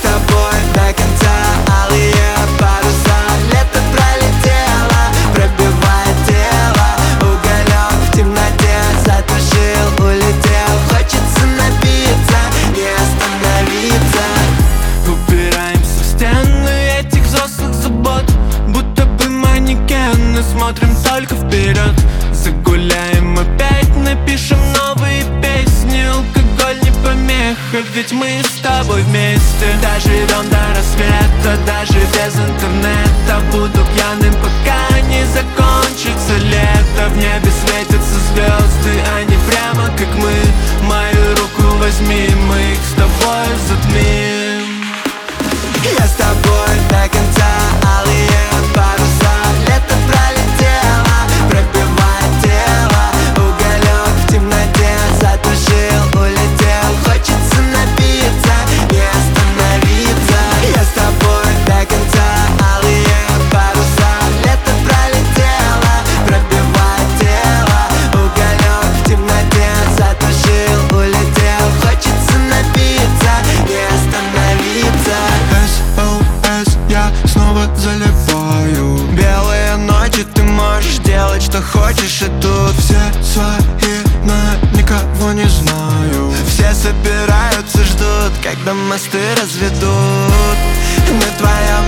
тобой до конца, алые паруса. Лето пролетело, пробивает тело. Уголек в темноте затушил, улетел. Хочется напиться, не остановиться. Упираемся в стены этих взрослых забот, будто бы манекены, смотрим только вперед. Загуляем опять, напишем новые песни. Алкоголь не помеха, ведь мы с тобой вместе. Доживем до рассвета, даже без интернета. Буду пьяным, пока не закончится лето. В небе светятся звезды, они прямо как мы. Мою руку возьми, мы их с тобой затмим. Я с тобой до конца, алые паруса. Лето пролетело, пробивает тело. Уголек в темноте затушил, улетел. Хочется напиться, не остановиться. Я с тобой до конца, алые паруса. Лето пролетело, пробивает тело. Уголек в темноте затушил, улетел. Хочется напиться, не остановиться. SOS, я снова заливаю. Белые ночи, ты можешь делать, что хочешь, и тут Все свои, но никого не знаю. все собираются, ждут, когда мосты разведут. На твоем